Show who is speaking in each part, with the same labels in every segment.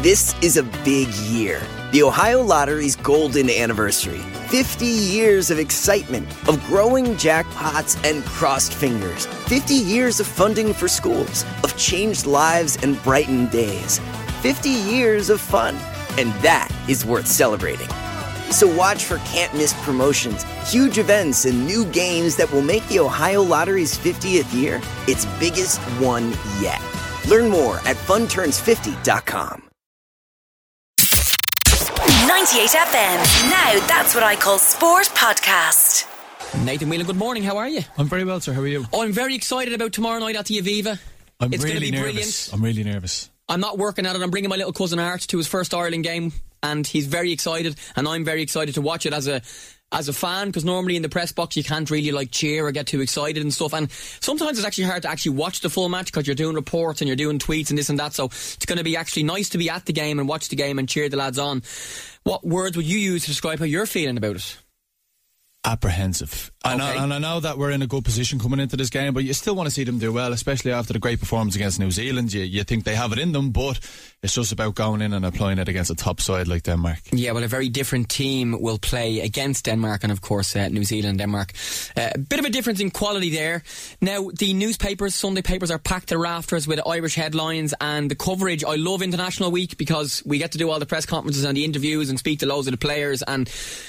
Speaker 1: This is a big year. The Ohio Lottery's golden anniversary. 50 years of excitement, of growing jackpots and crossed fingers. 50 years of funding for schools, of changed lives and brightened days. 50 years of fun. And that is worth celebrating. So watch for can't-miss promotions, huge events, and new games that will make the Ohio Lottery's 50th year its biggest one yet. Learn more at funturns50.com.
Speaker 2: 98 FM. Now that's what I call sport podcast.
Speaker 3: Nathan Whelan, good morning. How are you?
Speaker 4: I'm very well, sir. How are you?
Speaker 3: Oh, I'm very excited about tomorrow night at the Aviva. It's going to be brilliant.
Speaker 4: I'm really nervous.
Speaker 3: I'm not working at it. I'm bringing my little cousin Art to his first Ireland game, and he's very excited, and I'm very excited to watch it as a fan, because normally in the press box you can't really cheer or get too excited and stuff, and sometimes it's actually hard to actually watch the full match because you're doing reports and you're doing tweets and this and that, so it's going to be actually nice to be at the game and watch the game and cheer the lads on. What words would you use to describe how you're feeling about it?
Speaker 4: Apprehensive. I know that we're in a good position coming into this game, but you still want to see them do well, especially after the great performance against New Zealand. You think they have it in them, but it's just about going in and applying it against a top side like Denmark. Yeah,
Speaker 3: well, a very different team will play against Denmark, and of course New Zealand, Denmark. A bit of a difference in quality there. Now, the newspapers, Sunday papers, are packed to rafters with Irish headlines and the coverage. I love International Week because we get to do all the press conferences and the interviews and speak to loads of the players, and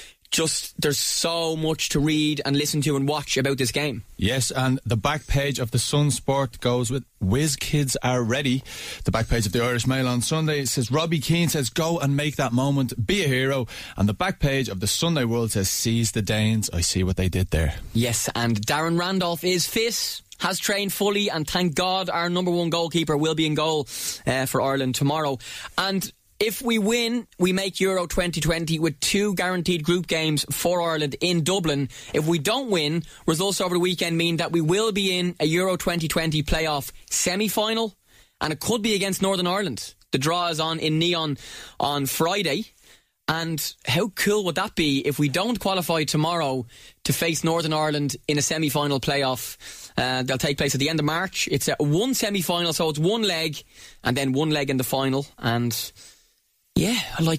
Speaker 3: just there's so much to read and listen to and watch about this game.
Speaker 4: Yes, and the back page of the Sun Sport goes with "Whiz Kids are ready." The back page of the Irish Mail on Sunday says Robbie Keane says go and make that moment, be a hero, and the back page of the Sunday World says seize the Danes, I see what they did there.
Speaker 3: Yes, and Darren Randolph is fit, has trained fully, and thank God our number one goalkeeper will be in goal for Ireland tomorrow. And if we win, we make Euro 2020 with 2 guaranteed group games for Ireland in Dublin. If we don't win, results over the weekend mean that we will be in a Euro 2020 playoff semi-final, and it could be against Northern Ireland. The draw is on in Neon on Friday. And how cool would that be if we don't qualify tomorrow to face Northern Ireland in a semi-final playoff? They'll take place at the end of March. It's one semi-final, so it's one leg and then one leg in the final. And yeah,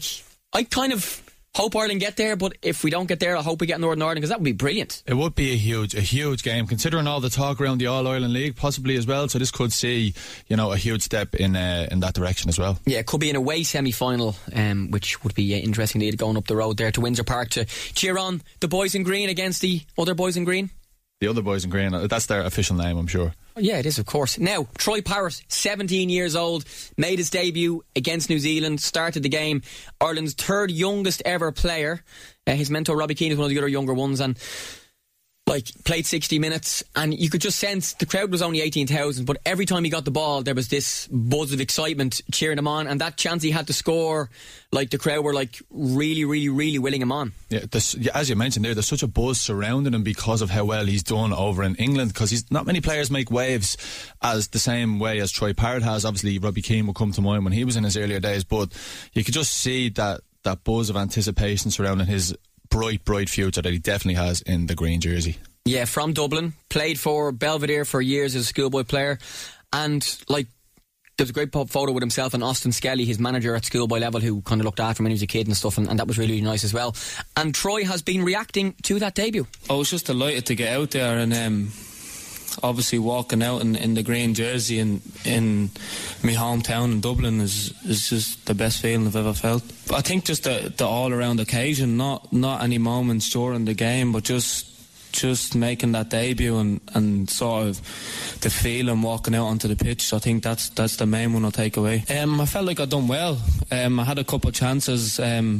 Speaker 3: I kind of hope Ireland get there, but if we don't get there, I hope we get Northern Ireland, because that would be brilliant.
Speaker 4: It would be a huge game, considering all the talk around the All-Ireland League possibly as well, so this could see, a huge step in that direction as well.
Speaker 3: Yeah, it could be an away semi-final, which would be interesting to going up the road there to Windsor Park to cheer on the boys in green against the other boys in green.
Speaker 4: The other boys in green, that's their official name, I'm sure.
Speaker 3: Yeah, it is, of course. Now, Troy Parrott, 17 years old, made his debut against New Zealand, started the game. Ireland's third youngest ever player. His mentor, Robbie Keane, is one of the other younger ones, and played 60 minutes, and you could just sense the crowd was only 18,000, but every time he got the ball there was this buzz of excitement cheering him on, and that chance he had to score, the crowd were really, really, really willing him on.
Speaker 4: Yeah, as you mentioned there's such a buzz surrounding him because of how well he's done over in England, because not many players make waves as the same way as Troy Parrott has. Obviously Robbie Keane will come to mind when he was in his earlier days, but you could just see that buzz of anticipation surrounding his bright future that he definitely has in the green jersey.
Speaker 3: Yeah, from Dublin, played for Belvedere for years as a schoolboy player, and there's a great photo with himself and Austin Skelly, his manager at schoolboy level, who kind of looked after him when he was a kid and stuff, and that was really, really nice as well. And Troy has been reacting to that debut.
Speaker 5: I was just delighted to get out there, and obviously walking out in the green jersey in my hometown in Dublin is just the best feeling I've ever felt. But I think just the all-around occasion, not any moments during the game, but just making that debut and sort of the feeling walking out onto the pitch. I think that's the main one I'll take away. I felt like I'd done well. I had a couple of chances,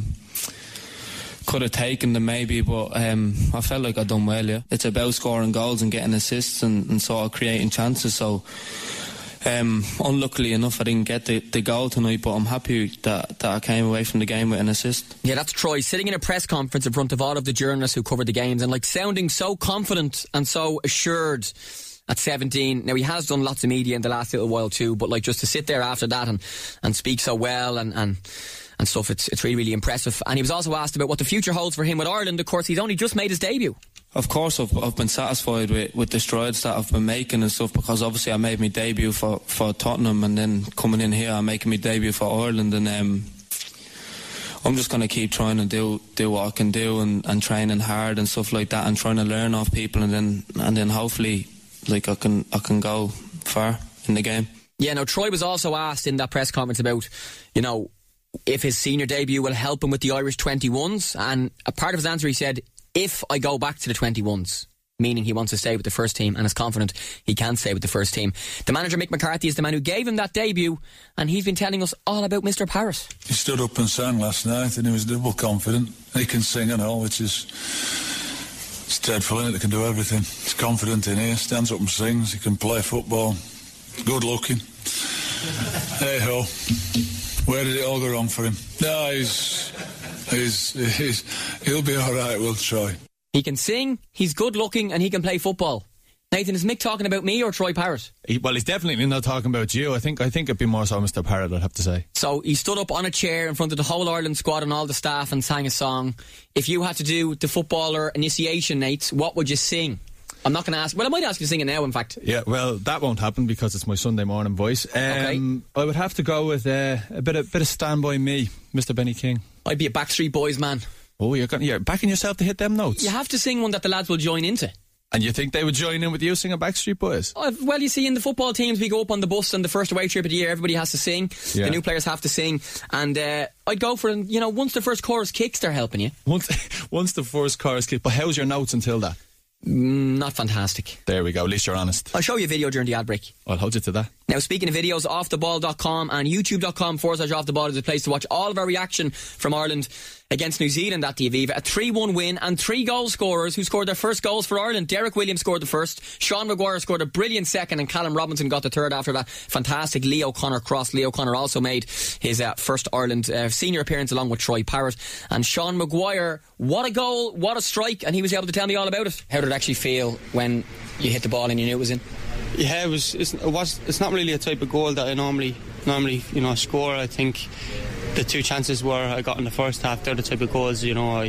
Speaker 5: could have taken them maybe, but I felt like I'd done well, yeah. It's about scoring goals and getting assists and sort of creating chances, so unluckily enough I didn't get the goal tonight, but I'm happy that I came away from the game with an assist.
Speaker 3: Yeah, that's Troy sitting in a press conference in front of all of the journalists who covered the games and sounding so confident and so assured at 17. Now, he has done lots of media in the last little while too, but just to sit there after that and speak so well and stuff, it's really, really impressive. And he was also asked about what the future holds for him with Ireland. Of course, he's only just made his debut.
Speaker 5: Of course, I've been satisfied with the strides that I've been making and stuff, because obviously I made my debut for Tottenham, and then coming in here I'm making my debut for Ireland, and I'm just going to keep trying to do what I can do and training hard and stuff like that, and trying to learn off people, and then hopefully like I can go far in the game.
Speaker 3: Yeah, now Troy was also asked in that press conference about, you know, if his senior debut will help him with the Irish 21s, and a part of his answer he said, if I go back to the 21s, meaning he wants to stay with the first team and is confident he can stay with the first team. The manager, Mick McCarthy, is the man who gave him that debut, and he's been telling us all about Mr. Parrott.
Speaker 6: He stood up and sang last night, and he was double confident. He can sing and all, which is... it's dreadful, isn't it? He can do everything. He's confident in here, stands up and sings. He can play football. Good looking. Hey ho. Where did it all go wrong for him? No, he'll be alright, we'll try.
Speaker 3: He can sing, he's good looking, and he can play football. Nathan, is Mick talking about me or Troy Parrott?
Speaker 4: Well, he's definitely not talking about you. I think it'd be more so Mr. Parrott, I'd have to say. So
Speaker 3: he stood up on a chair in front of the whole Ireland squad and all the staff and sang a song. If you had to do the footballer initiation, Nate, what would you sing? I'm not going to ask... well, I might ask you to sing it now, in fact. Yeah,
Speaker 4: well, that won't happen because it's my Sunday morning voice. Okay. I would have to go with a bit of Stand By Me, Mr. Benny King.
Speaker 3: I'd be a Backstreet Boys man.
Speaker 4: Oh, you're backing yourself to hit them notes?
Speaker 3: You have to sing one that the lads will join into.
Speaker 4: And you think they would join in with you singing Backstreet Boys?
Speaker 3: Well, you see, in the football teams, we go up on the bus on the first away trip of the year, everybody has to sing. Yeah. The new players have to sing. And I'd go for, you know, once the first chorus kicks, they're helping you.
Speaker 4: Once the first chorus kicks. But how's your notes until that?
Speaker 3: Not fantastic.
Speaker 4: There we go, at least you're honest.
Speaker 3: I'll show you a video during the ad break.
Speaker 4: I'll hold you to that.
Speaker 3: Now, speaking of videos, offtheball.com and youtube.com/offtheball is a place to watch all of our reaction from Ireland against New Zealand at the Aviva. A 3-1 win, and 3 goal scorers who scored their first goals for Ireland. Derek Williams scored the first, Sean Maguire scored a brilliant second, and Callum Robinson got the third after that fantastic Leo Connor cross. Leo Connor also made his first Ireland senior appearance along with Troy Parrott. And Sean Maguire, what a goal, what a strike, and he was able to tell me all about it. How did it actually feel when you hit the ball and you knew it was in?
Speaker 7: Yeah, it's not really a type of goal that I normally score. I think the 2 chances where I got in the first half, they're the type of goals I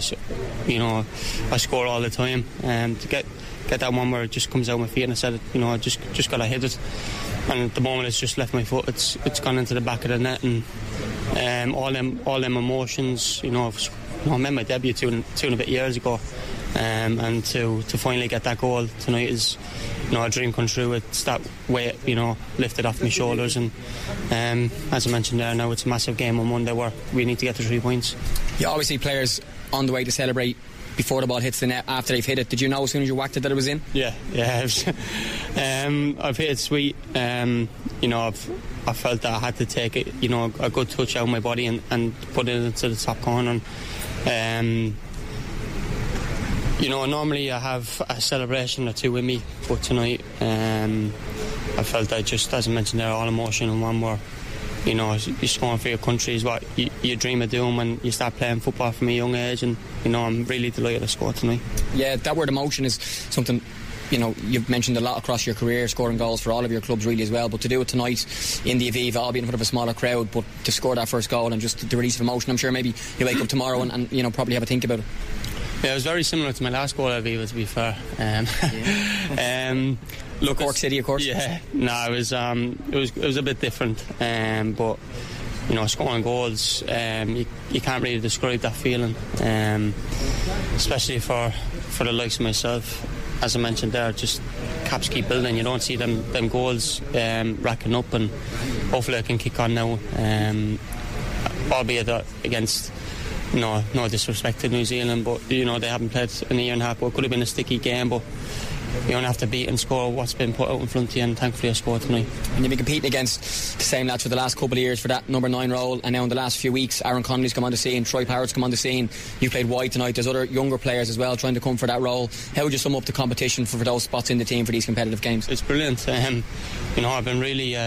Speaker 7: score all the time. To get that one where it just comes out my feet, and I said I just gotta hit it, and at the moment it's just left my foot. It's gone into the back of the net, and all them emotions. I made my debut two and a bit years ago, and to finally get that goal tonight is a dream come true. It's that weight lifted off my shoulders, and as I mentioned there, now it's a massive game on Monday where we need to get the 3 points.
Speaker 3: You always see players on the way to celebrate before the ball hits the net, after they've hit it. Did you know as soon as you whacked it that it was in?
Speaker 7: Yeah. I've hit it sweet. I felt that I had to take it, a good touch out of my body and put it into the top corner. Normally I have a celebration or 2 with me, but tonight I felt that, just as I mentioned there, all emotion in one where you're scoring for your country is what you dream of doing when you start playing football from a young age, and I'm really delighted to score tonight.
Speaker 3: Yeah, that word emotion is something you've mentioned a lot across your career, scoring goals for all of your clubs really as well, but to do it tonight in the Aviva, albeit in front of a smaller crowd, but to score that first goal and just the release of emotion, I'm sure maybe you wake up tomorrow and probably have a think about it.
Speaker 7: Yeah, it was very similar to my last goal at Aviva, to be fair.
Speaker 3: Look, Cork City, of course.
Speaker 7: Yeah, no, it was a bit different, but scoring goals, you can't really describe that feeling, especially for the likes of myself. As I mentioned there, just caps keep building. You don't see them goals racking up, and hopefully I can kick on now, albeit against no disrespect to New Zealand, but they haven't played in a year and a half. But it could have been a sticky game, but you only have to beat and score what's been put out in front of you, and thankfully I scored tonight.
Speaker 3: And you've been competing against the same lads for the last couple of years for that number 9 role, and now in the last few weeks Aaron Connolly's come on the scene, Troy Parrott's come on the scene, you played wide tonight, there's other younger players as well trying to come for that role. How would you sum up the competition for those spots in the team for these competitive games?
Speaker 7: It's brilliant. I've been really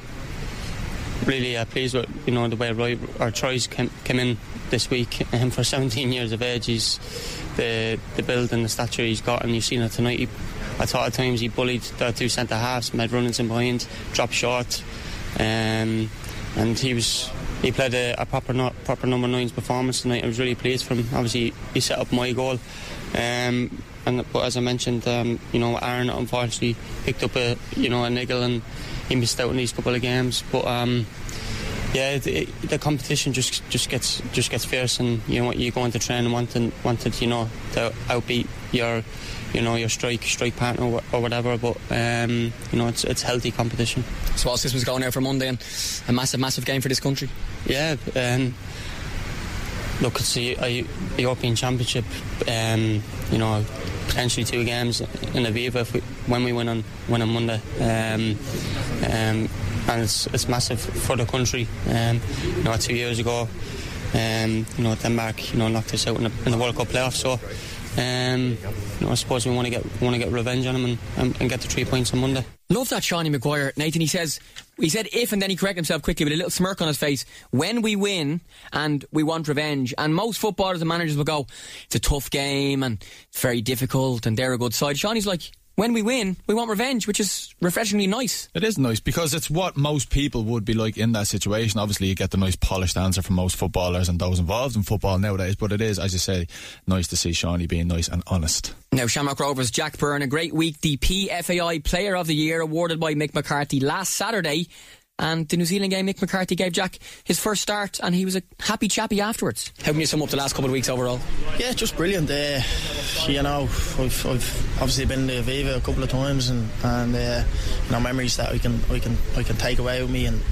Speaker 7: pleased with the way Troy's came in this week. For 17 years of age, he's the build and the stature he's got, and you've seen it tonight. I thought at times he bullied the 2 centre halves, made runnings in behind, dropped short, and he played a proper number 9's performance tonight. I was really pleased for him. Obviously he set up my goal. but as I mentioned, Aaron unfortunately picked up a niggle and he missed out on these couple of games. But the competition just gets fierce, and you go into training wanted to outbeat your strike partner or whatever. But it's healthy competition.
Speaker 3: So whilst this was going out for Monday, and a massive game for this country.
Speaker 7: Yeah. Look, it's a European Championship. Potentially 2 games in Aviva when we win on Monday. And it's massive for the country. 2 years ago, Denmark knocked us out in the World Cup playoffs. So I suppose we want to get revenge on them and get the 3 points on Monday.
Speaker 3: Love that Seanie Maguire, Nathan. He said if, and then he corrected himself quickly with a little smirk on his face. When we win and we want revenge, and most footballers and managers will go, it's a tough game and it's very difficult and they're a good side. Seanie's like, when we win, we want revenge, which is refreshingly nice.
Speaker 4: It is nice because it's what most people would be like in that situation. Obviously, you get the nice polished answer from most footballers and those involved in football nowadays, but it is, as you say, nice to see Seanie being nice and honest.
Speaker 3: Now, Shamrock Rovers' Jack Byrne, a great week. The PFAI Player of the Year awarded by Mick McCarthy last Saturday. And the New Zealand game, Mick McCarthy gave Jack his first start, and he was a happy chappy afterwards. How can you sum up the last couple of weeks overall?
Speaker 8: Yeah, just brilliant. I've obviously been to Aviva a couple of times, and memories that I can take away with me and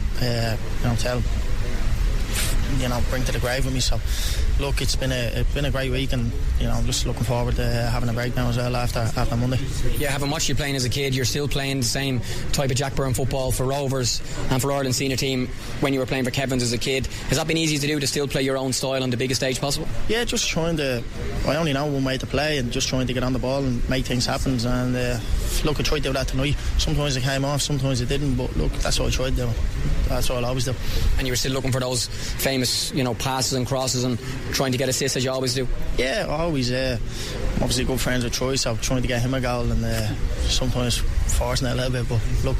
Speaker 8: bring to the grave with me. So look, it's been a great week, and I'm just looking forward to having a breakdown as well after Monday.
Speaker 3: Yeah, having watched you playing as a kid, you're still playing the same type of Jack Byrne football for Rovers and for Ireland senior team when you were playing for Kevin's as a kid. Has that been easy to do, to still play your own style on the biggest stage possible?
Speaker 8: Yeah, just trying to. I only know one way to play, and just trying to get on the ball and make things happen. And look, I tried to do that tonight. Sometimes it came off, sometimes it didn't. But look, that's what I tried to do. That's what I'll always do.
Speaker 3: And you were still looking for those famous, passes and crosses and trying to get assists as you always do?
Speaker 8: Yeah, always. Obviously good friends with Troy, so trying to get him a goal and sometimes forcing it a little bit. But look,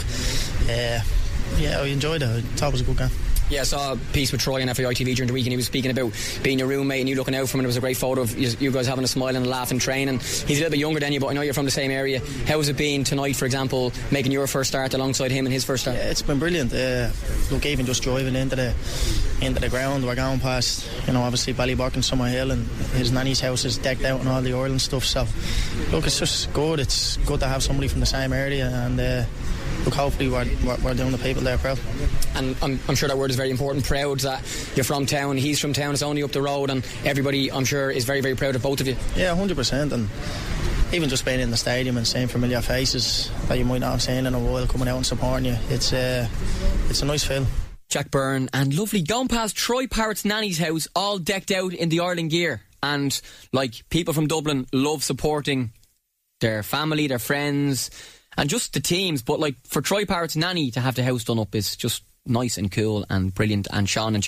Speaker 8: I enjoyed it. I thought it was a good game.
Speaker 3: Yeah, I saw a piece with Troy on FAI TV during the week, and he was speaking about being your roommate and you looking out for him, and it was a great photo of you guys having a smile and a laugh and training. He's a little bit younger than you, but I know you're from the same area. How has it been tonight, for example, making your first start alongside him and his first start?
Speaker 8: Yeah, it's been brilliant. Look, even just driving into the ground, we're going past, obviously Ballybuck and Summerhill, and his nanny's house is decked out and all the Ireland stuff. So, look, it's just good. It's good to have somebody from the same area, and look, hopefully we're doing the people there proud.
Speaker 3: And I'm sure that word is very important, proud, that you're from town, he's from town, it's only up the road, and everybody, I'm sure, is very, very proud of both of you.
Speaker 8: Yeah, 100%. And even just being in the stadium and seeing familiar faces that you might not have seen in a while coming out and supporting you, it's a nice feel.
Speaker 3: Jack Byrne, and lovely, going past Troy Parrott's nanny's house, all decked out in the Ireland gear, and people from Dublin love supporting their family, their friends, and just the teams. But for Troy Parrott's nanny to have the house done up is just nice and cool and brilliant. And Troy and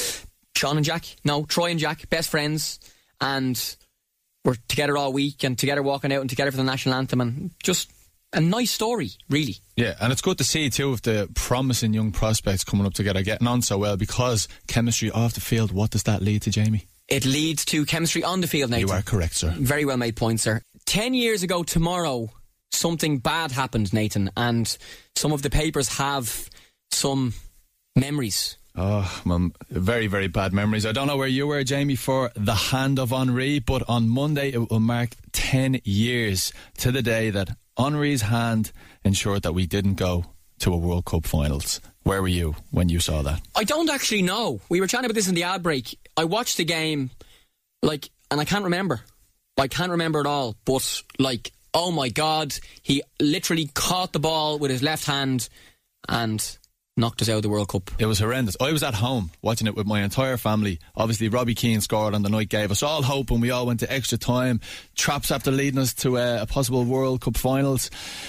Speaker 3: Jack, best friends, and we're together all week and together walking out and together for the national anthem, and just a nice story, really. Yeah,
Speaker 4: and it's good to see too of the promising young prospects coming up together, getting on so well, because chemistry off the field, what does that lead to, Jamie?
Speaker 3: It leads to chemistry on the field, Nathan.
Speaker 4: You are correct, sir.
Speaker 3: Very well made point, sir. 10 years ago tomorrow, something bad happened, Nathan, and some of the papers have some memories.
Speaker 4: Oh, well, very, very bad memories. I don't know where you were, Jamie, for the hand of Henry, but on Monday it will mark 10 years to the day that Henry's hand ensured that we didn't go to a World Cup finals. Where were you when you saw that? I
Speaker 3: don't actually know. We were chatting about this in the ad break. I watched the game, and I can't remember. I can't remember at all, but, oh my God, he literally caught the ball with his left hand and knocked us out of the World Cup.
Speaker 4: It was horrendous. I was at home watching it with my entire family. Obviously Robbie Keane scored on the night, gave us all hope, and we all went to extra time, traps after leading us to a possible World Cup finals,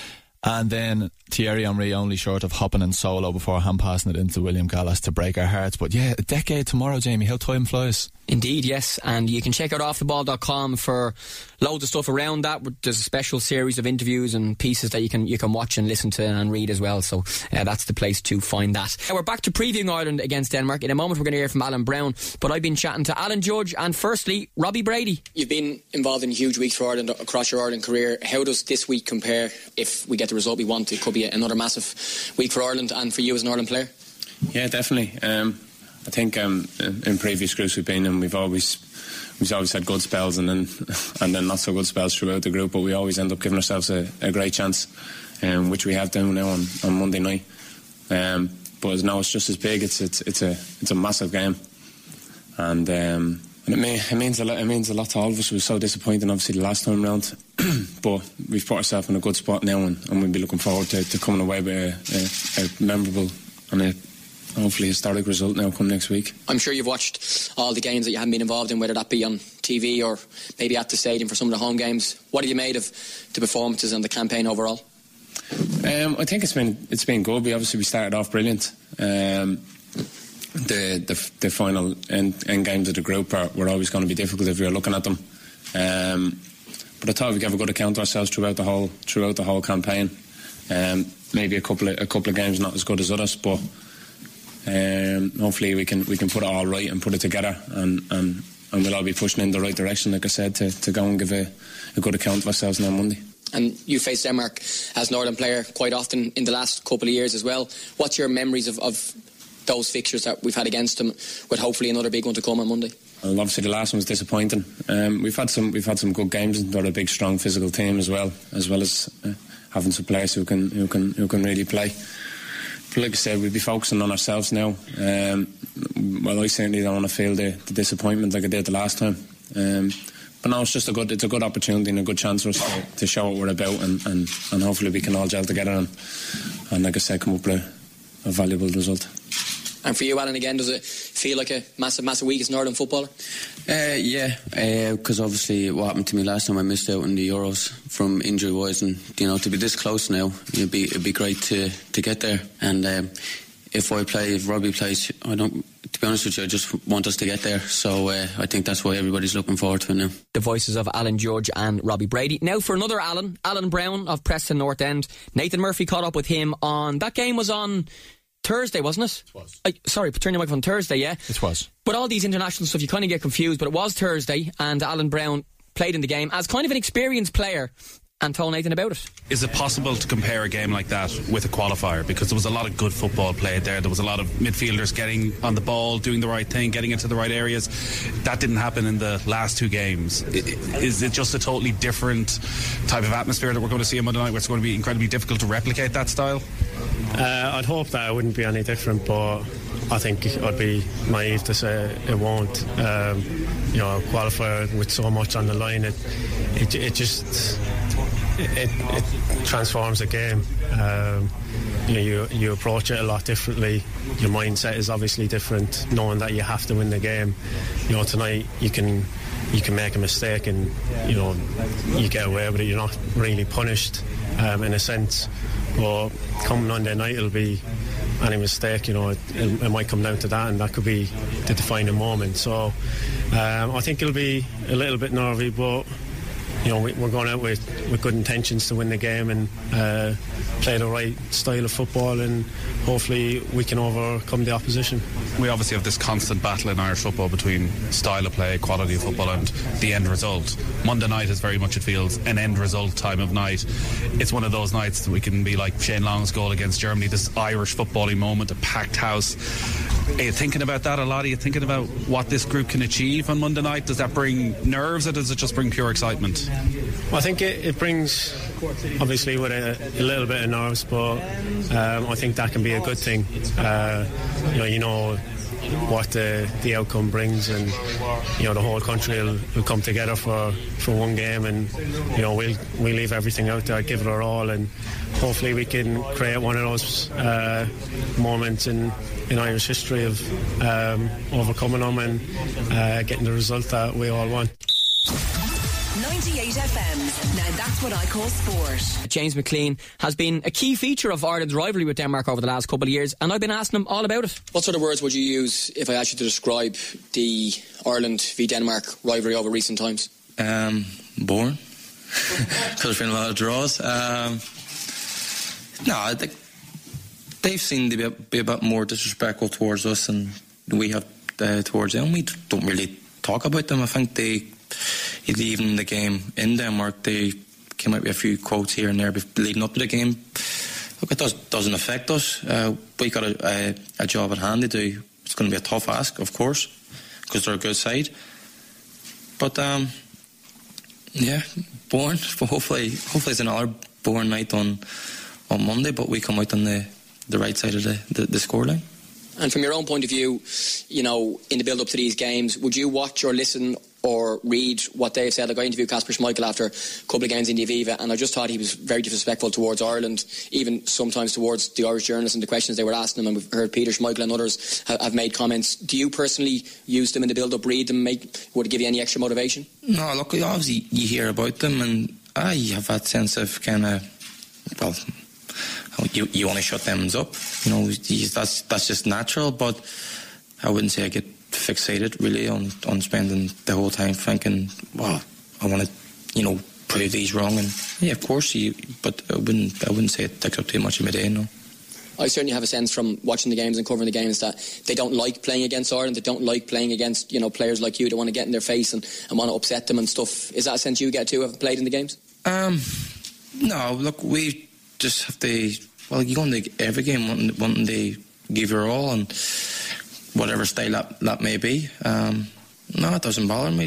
Speaker 4: And then Thierry Henry only short of hopping in solo before hand passing it into William Gallas to break our hearts. But yeah, a decade tomorrow, Jamie. How time flies.
Speaker 3: Indeed, yes. And you can check out offtheball.com for loads of stuff around that. There's a special series of interviews and pieces that you can watch and listen to and read as well. So that's the place to find that. We're back to previewing Ireland against Denmark. In a moment we're going to hear from Alan Browne, but I've been chatting to Alan Judge and firstly Robbie Brady. You've been involved in huge weeks for Ireland across your Ireland career. How does this week compare? If we get the result we want, it could be another massive week for Ireland and for you as an Ireland player.
Speaker 9: Yeah, definitely. I think in previous groups we've been in, we've always had good spells and then not so good spells throughout the group, but we always end up giving ourselves a great chance, which we have done now on Monday night. But now it's just as big. It's a massive game, and it means a lot. It means a lot to all of us. It was so disappointing, obviously, the last time round, but we've put ourselves in a good spot now, and we'll be looking forward to coming away with a memorable and a hopefully historic result now come next week. I'm sure you've watched all the games that you haven't been involved in, whether that be on TV or maybe at the stadium for some of the home games. What have you made of the performances and the campaign overall? I think it's been good. We started off brilliant. The final end games of the group were always going to be difficult if we were looking at them. But I thought we gave a good account of ourselves throughout the whole campaign. Maybe a couple of games not as good as others, but hopefully we can put it all right and put it together, and we'll all be pushing in the right direction, like I said, to go and give a good account of ourselves on Monday. And you faced Denmark as an Ireland player quite often in the last couple of years as well. What's your memories of those fixtures that we've had against them, with hopefully another big one to come on Monday? Well, obviously the last one was disappointing. We've had some good games, and they're a big, strong, physical team as well as having some players who can really play. But like I said, we'll be focusing on ourselves now. Well, I certainly don't want to feel the disappointment like I did the last time. But no, it's a good opportunity and a good chance for us to show what we're about, and hopefully we can all gel together and like I said, come up with a valuable result. And for you, Alan, again, does it feel like a massive week as an Ireland footballer? Yeah, because obviously what happened to me last time, I missed out on the Euros from injury-wise, and to be this close now, it'd be great to get there. And if Robbie plays, to be honest with you, I just want us to get there. So I think that's why everybody's looking forward to it now. The voices of Alan Judge and Robbie Brady. Now for another Alan Browne of Preston North End. Nathan Murphy caught up with him that game was on Thursday, wasn't it? It was. Sorry, turn your microphone. Thursday, yeah? It was. But all these international stuff, you kind of get confused, but it was Thursday, and Alan Browne played in the game as kind of an experienced player and told Nathan about it. Is it possible to compare a game like that with a qualifier? Because there was a lot of good football played there. There was a lot of midfielders getting on the ball, doing the right thing, getting into the right areas. That didn't happen in the last two games. Is it just a totally different type of atmosphere that we're going to see on Monday night, where it's going to be incredibly difficult to replicate that style? I'd hope that it wouldn't be any different, but I think I'd be naive to say it won't. A qualifier with so much on the line, it just transforms the game. You approach it a lot differently. Your mindset is obviously different, knowing that you have to win the game. Tonight you can make a mistake and you get away with it. You're not really punished in a sense. But come Monday night, it'll be any mistake, it might come down to that, and that could be the defining moment. So I think it'll be a little bit nervy, but we're going out with good intentions to win the game and play the right style of football, and hopefully we can overcome the opposition. We obviously have this constant battle in Irish football between style of play, quality of football and the end result. Monday night is very much, it feels, an end result time of night. It's one of those nights that we can be like Shane Long's goal against Germany, this Irish footballing moment, a packed house. Are you thinking about that a lot? Are you thinking about what this group can achieve on Monday night? Does that bring nerves, or does it just bring pure excitement? Well, I think it brings, obviously, with a little bit of nerves, but I think that can be a good thing. You know what the outcome brings, and the whole country will come together for one game, and we'll leave everything out there, give it our all, and hopefully we can create one of those moments in Irish history of overcoming them and getting the result that we all want.
Speaker 2: 98 FM's Now That's What I Call Sport.
Speaker 3: James McLean has been a key feature of Ireland's rivalry with Denmark over the last couple of years, and I've been asking him all about it.
Speaker 9: What sort of words would you use if I asked you to describe the Ireland v Denmark rivalry over recent times?
Speaker 10: Boring. Because there's been a lot of draws. No, I think they've seemed to be a bit more disrespectful towards us than we have towards them. We don't really talk about them. I think even in the game in Denmark, they came out with a few quotes here and there leading up to the game. Look, it doesn't affect us. We got a job at hand to do. It's going to be a tough ask, of course, because they're a good side. But yeah, boring. But hopefully it's another boring night on Monday. But we come out on the right side of the scoreline.
Speaker 9: And from your own point of view, you know, in the build-up to these games, would you watch or listen or read what they've said? Like, I interviewed Kasper Schmeichel after a couple of games in the Aviva, and I just thought he was very disrespectful towards Ireland, even sometimes towards the Irish journalists and the questions they were asking him. And we've heard Peter Schmeichel and others have made comments. Do you personally use them in the build-up, read them, would it give you any extra motivation?
Speaker 10: No, look, obviously you hear about them, and you have that sense of kind of, well, you want to shut them up, you know. That's just natural. But I wouldn't say I get fixated really on spending the whole time thinking, wow, I want to, you know, prove these wrong. And yeah, of course, but I wouldn't say it takes up too much of my day. No.
Speaker 9: I certainly have a sense from watching the games and covering the games that they don't like playing against Ireland. They don't like playing against, you know, players like you that want to get in their face and want to upset them and stuff. Is that a sense you get too, having played in the games?
Speaker 10: No, look, we just have to. Well, you go into every game wanting to give your all, and whatever style that may be. No, it doesn't bother me.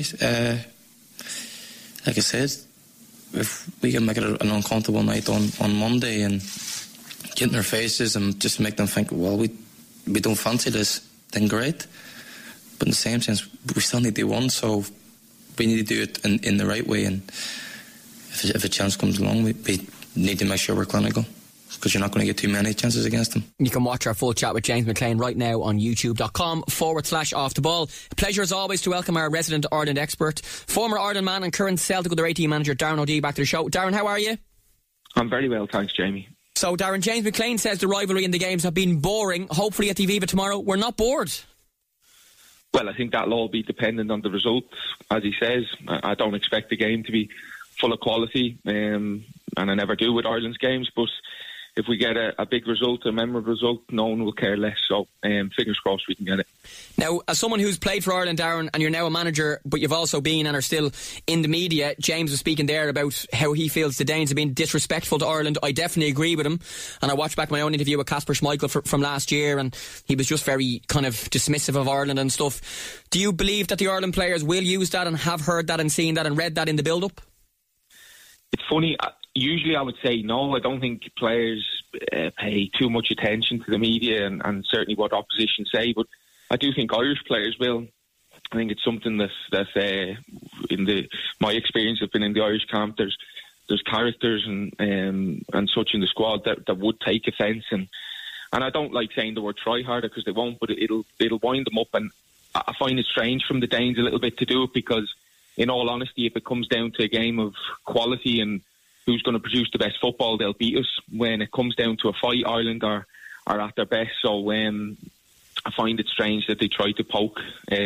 Speaker 10: Like I said, if we can make it an uncomfortable night on Monday and get in their faces and just make them think, well, we don't fancy this, then great. But in the same sense, we still need to do one, so we need to do it in the right way. And if a chance comes along, we need to make sure we're clinical, because you're not going to get too many chances against them.
Speaker 3: You can watch our full chat with James McLean right now on youtube.com/off the ball. A pleasure as always to welcome our resident Ireland expert, former Ireland man and current Celtic Under 18 manager Darren O'Dea back to the show. Darren, how are you?
Speaker 11: I'm very well, thanks, Jamie.
Speaker 3: So Darren, James McLean says the rivalry in the games have been boring. Hopefully at the Aviva tomorrow we're not bored.
Speaker 11: Well, I think that'll all be dependent on the results. As he says, I don't expect the game to be full of quality, and I never do with Ireland's games, but if we get a big result, a memorable result, no one will care less. So fingers crossed we can get it.
Speaker 3: Now, as someone who's played for Ireland, Darren, and you're now a manager, but you've also been and are still in the media, James was speaking there about how he feels the Danes have been disrespectful to Ireland. I definitely agree with him. And I watched back my own interview with Kasper Schmeichel from last year, and he was just very kind of dismissive of Ireland and stuff. Do you believe that the Ireland players will use that and have heard that and seen that and read that in the build-up?
Speaker 11: It's funny. Usually I would say no. I don't think players pay too much attention to the media and certainly what opposition say, but I do think Irish players will. I think it's something that in my experience of being in the Irish camp, there's characters and such in the squad that would take offence, and I don't like saying the word try harder because they won't, but it'll wind them up. And I find it strange from the Danes a little bit to do it, because in all honesty, if it comes down to a game of quality and who's going to produce the best football, they'll beat us. When it comes down to a fight, Ireland are at their best. So I find it strange that they try to poke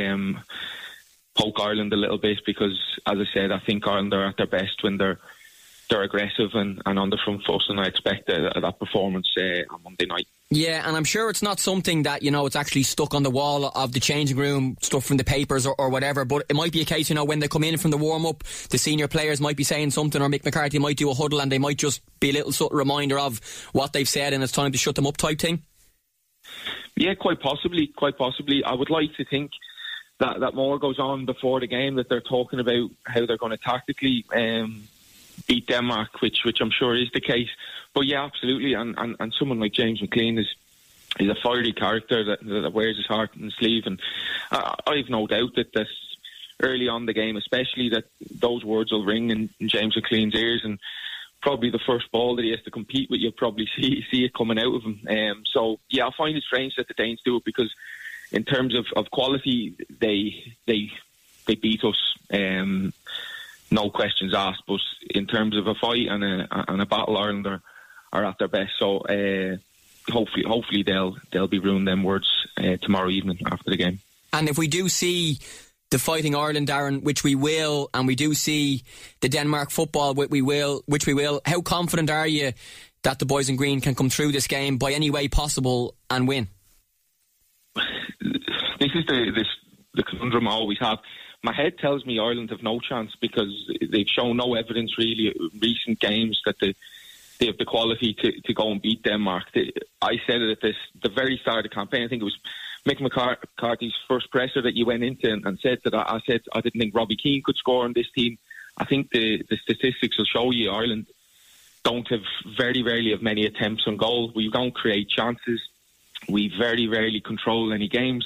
Speaker 11: Ireland a little bit, because, as I said, I think Ireland are at their best when they're aggressive and on the front foot, and I expect that performance on Monday night.
Speaker 3: Yeah, and I'm sure it's not something that, you know, it's actually stuck on the wall of the changing room, stuff from the papers or whatever, but it might be a case, you know, when they come in from the warm-up, the senior players might be saying something, or Mick McCarthy might do a huddle and they might just be a little sort of reminder of what they've said and it's time to shut them up type thing.
Speaker 11: Yeah, quite possibly. I would like to think that more goes on before the game, that they're talking about how they're going to tactically beat Denmark, which I'm sure is the case. But yeah, absolutely. And someone like James McLean is a fiery character that wears his heart on his sleeve. And I've no doubt that early on the game, especially, that those words will ring in James McLean's ears. And probably the first ball that he has to compete with, you'll probably see it coming out of him. So yeah, I find it strange that the Danes do it, because in terms of quality, they beat us. no questions asked. But in terms of a fight and a battle, Ireland are at their best. So hopefully they'll be ruining them words tomorrow evening after the game.
Speaker 3: And if we do see the Fighting Ireland, Darren, which we will, and we do see the Denmark football, which we will, how confident are you that the boys in green can come through this game by any way possible and win?
Speaker 11: This is the conundrum I always have. My head tells me Ireland have no chance because they've shown no evidence really in recent games that they have the quality to go and beat Denmark. I said it at the very start of the campaign. I think it was Mick McCarthy's first presser that you went into and said that I said I didn't think Robbie Keane could score on this team. I think the statistics will show you Ireland don't have very rarely have many attempts on goal. We don't create chances. We very rarely control any games.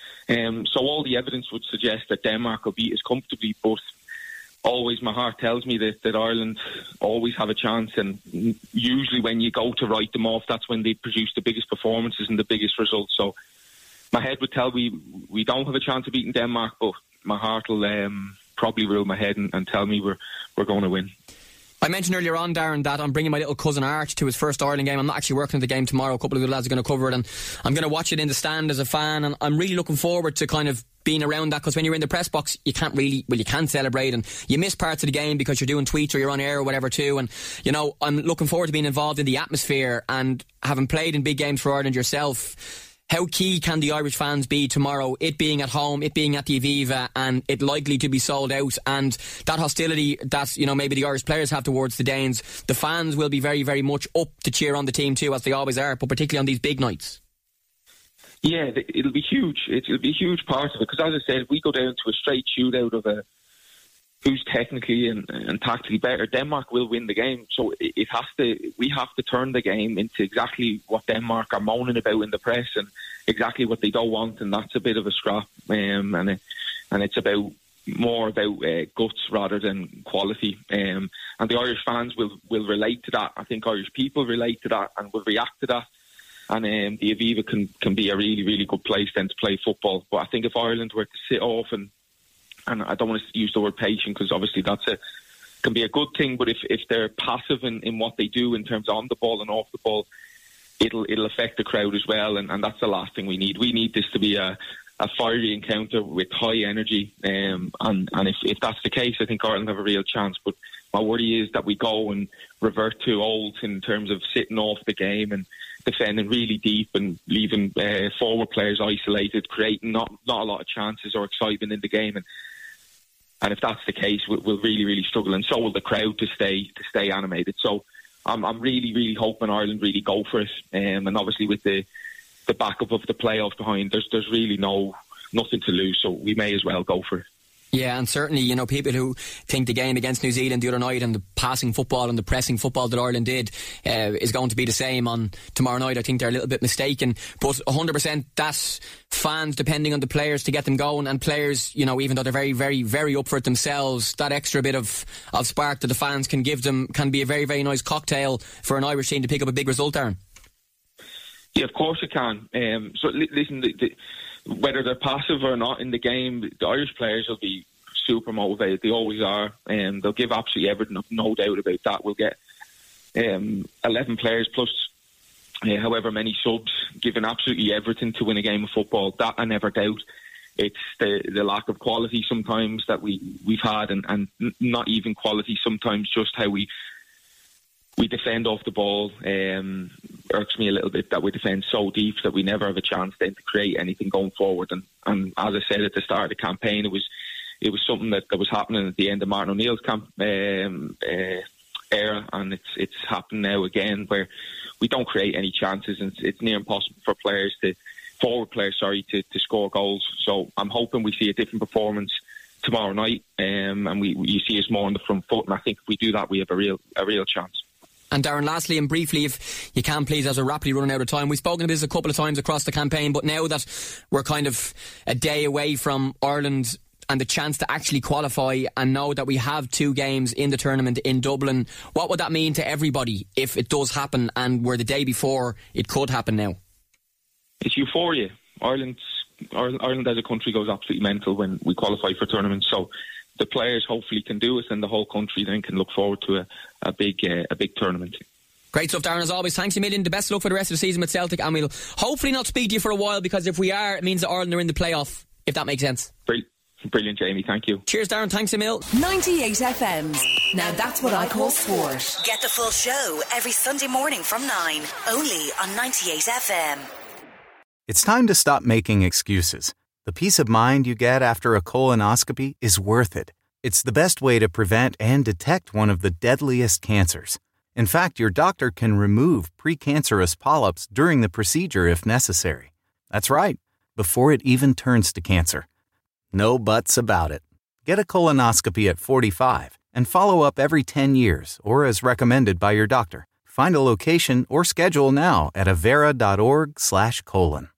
Speaker 11: So all the evidence would suggest that Denmark will beat us comfortably, but always my heart tells me that Ireland always have a chance, and usually when you go to write them off, that's when they produce the biggest performances and the biggest results. So my head would tell me we don't have a chance of beating Denmark, but my heart will probably rule my head and tell me we're going to win.
Speaker 3: I mentioned earlier on, Darren, that I'm bringing my little cousin Art to his first Ireland game. I'm not actually working at the game tomorrow. A couple of the lads are going to cover it, and I'm going to watch it in the stand as a fan, and I'm really looking forward to kind of being around that, because when you're in the press box you can't celebrate, and you miss parts of the game because you're doing tweets or you're on air or whatever too. And I'm looking forward to being involved in the atmosphere, and having played in big games for Ireland yourself, how key can the Irish fans be tomorrow, it being at home, it being at the Aviva, and it likely to be sold out, and that hostility that maybe the Irish players have towards the Danes, the fans will be very, very much up to cheer on the team too, as they always are, but particularly on these big nights.
Speaker 11: Yeah, it'll be huge. It'll be a huge part of it, because as I said, if we go down to a straight shootout of who's technically and tactically better, Denmark will win the game. So we have to turn the game into exactly what Denmark are moaning about in the press and exactly what they don't want, and that's a bit of a scrap. And it's more about guts rather than quality. And the Irish fans will relate to that. I think Irish people relate to that and will react to that. And the Aviva can be a really, really good place then to play football. But I think if Ireland were to sit off and I don't want to use the word patient, because obviously can be a good thing, but if they're passive in what they do in terms of on the ball and off the ball, it'll affect the crowd as well, and that's the last thing we need. We need this to be a fiery encounter with high energy, and if that's the case, I think Ireland have a real chance. But my worry is that we go and revert to old in terms of sitting off the game and defending really deep and leaving forward players isolated, creating not a lot of chances or excitement in the game. And if that's the case, we'll really, really struggle, and so will the crowd to stay animated. So I'm really, really hoping Ireland really go for it, and obviously with the backup of the playoffs behind, there's really nothing to lose, so we may as well go for it.
Speaker 3: Yeah, and certainly, people who think the game against New Zealand the other night and the passing football and the pressing football that Ireland did is going to be the same on tomorrow night, I think they're a little bit mistaken. But 100% that's fans depending on the players to get them going, and players, even though they're very, very, very up for it themselves, that extra bit of spark that the fans can give them can be a very, very nice cocktail for an Irish team to pick up a big result, Darren.
Speaker 11: Yeah, of course it can. So listen, whether they're passive or not in the game, the Irish players will be super motivated. They always are. They'll give absolutely everything, no doubt about that. We'll get 11 players plus however many subs giving absolutely everything to win a game of football. That I never doubt. It's the lack of quality sometimes that we've had, and not even quality sometimes, just how we defend off the ball. Irks me a little bit that we defend so deep that we never have a chance then to create anything going forward. And as I said at the start of the campaign, it was something that was happening at the end of Martin O'Neill's era, and it's happened now again, where we don't create any chances, and it's near impossible for forward players to score goals. So I'm hoping we see a different performance tomorrow night, and you see us more on the front foot, and I think if we do that, we have a real chance.
Speaker 3: And Darren, lastly and briefly, if you can please, as we're rapidly running out of time, we've spoken about this a couple of times across the campaign, but now that we're kind of a day away from Ireland and the chance to actually qualify and know that we have 2 games in the tournament in Dublin, what would that mean to everybody if it does happen and we're the day before it could happen now?
Speaker 11: It's euphoria. Ireland as a country goes absolutely mental when we qualify for tournaments, so the players hopefully can do it, and the whole country then can look forward to a big tournament.
Speaker 3: Great stuff, Darren, as always. Thanks a million. The best of luck for the rest of the season with Celtic, and we'll hopefully not speak to you for a while, because if we are, it means that Ireland are in the playoff, if that makes sense.
Speaker 11: Brilliant, Jamie. Thank you.
Speaker 3: Cheers, Darren. Thanks a mil.
Speaker 2: 98 FM's Now That's What I Call Sport. Get the full show every Sunday morning from 9, only on 98 FM.
Speaker 12: It's time to stop making excuses. The peace of mind you get after a colonoscopy is worth it. It's the best way to prevent and detect one of the deadliest cancers. In fact, your doctor can remove precancerous polyps during the procedure if necessary. That's right, before it even turns to cancer. No buts about it. Get a colonoscopy at 45 and follow up every 10 years or as recommended by your doctor. Find a location or schedule now at avera.org/colon.